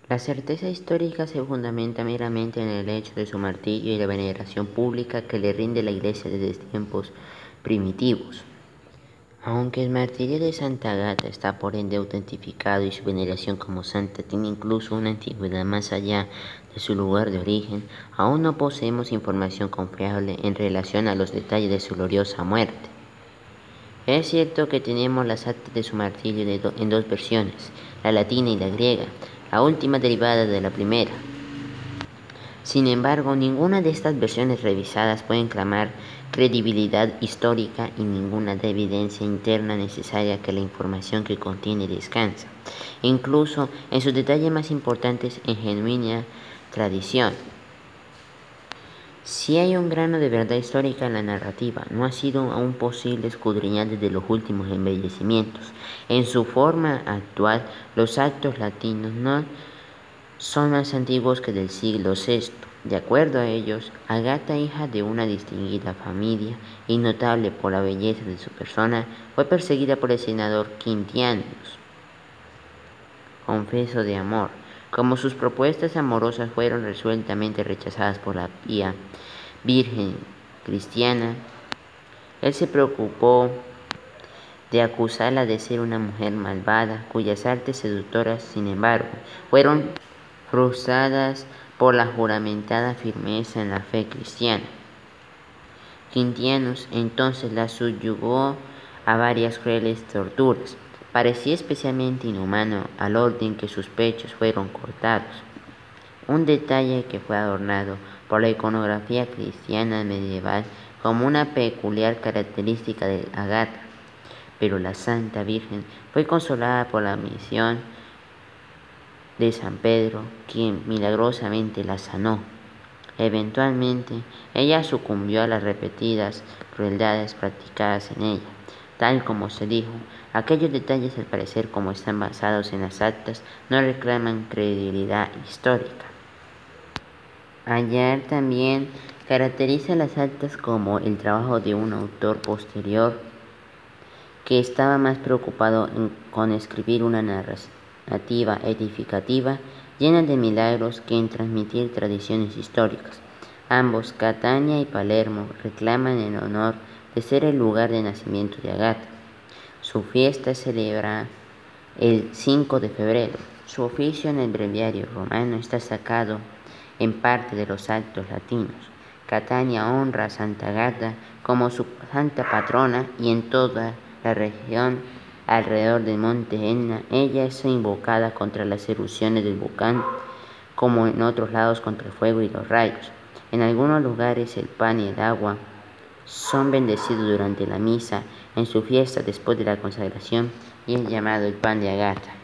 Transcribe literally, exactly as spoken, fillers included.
La certeza histórica se fundamenta meramente en el hecho de su martirio y la veneración pública que le rinde la Iglesia desde tiempos primitivos. Aunque el martirio de Santa Agata está por ende autentificado y su veneración como santa tiene incluso una antigüedad más allá de su lugar de origen, aún no poseemos información confiable en relación a los detalles de su gloriosa muerte. Es cierto que tenemos las actas de su martirio de do- en dos versiones, la latina y la griega, la última derivada de la primera. Sin embargo, ninguna de estas versiones revisadas pueden clamar credibilidad histórica y ninguna da evidencia interna necesaria que la información que contiene descansa, incluso en sus detalles más importantes en genuina tradición. Si hay un grano de verdad histórica en la narrativa, no ha sido aún posible escudriñar desde los últimos embellecimientos. En su forma actual, los actos latinos no son más antiguos que del siglo sexto. De acuerdo a ellos, Agata, hija de una distinguida familia y notable por la belleza de su persona, fue perseguida por el senador Quintianus, confeso de amor. Como sus propuestas amorosas fueron resueltamente rechazadas por la pía Virgen cristiana, él se preocupó de acusarla de ser una mujer malvada, cuyas artes seductoras, sin embargo, fueron frustradas por la juramentada firmeza en la fe cristiana. Quintianus entonces la subyugó a varias crueles torturas. Parecía especialmente inhumano al orden que sus pechos fueron cortados, un detalle que fue adornado por la iconografía cristiana medieval como una peculiar característica de Agata. Pero la Santa Virgen fue consolada por la misión de San Pedro, quien milagrosamente la sanó. Eventualmente, ella sucumbió a las repetidas crueldades practicadas en ella. Tal como se dijo, aquellos detalles, al parecer como están basados en las actas, no reclaman credibilidad histórica. Hallar también caracteriza las actas como el trabajo de un autor posterior que estaba más preocupado en, con escribir una narrativa edificativa llena de milagros que en transmitir tradiciones históricas. Ambos, Catania y Palermo, reclaman el honor de ser el lugar de nacimiento de Agata. Su fiesta se celebra el cinco de febrero. Su oficio en el breviario romano está sacado en parte de los actos latinos. Catania honra a Santa Agata como su santa patrona y en toda la región alrededor del monte Etna ella es invocada contra las erupciones del volcán, como en otros lados contra el fuego y los rayos. En algunos lugares el pan y el agua son bendecidos durante la misa en su fiesta después de la consagración y es llamado el pan de Agata.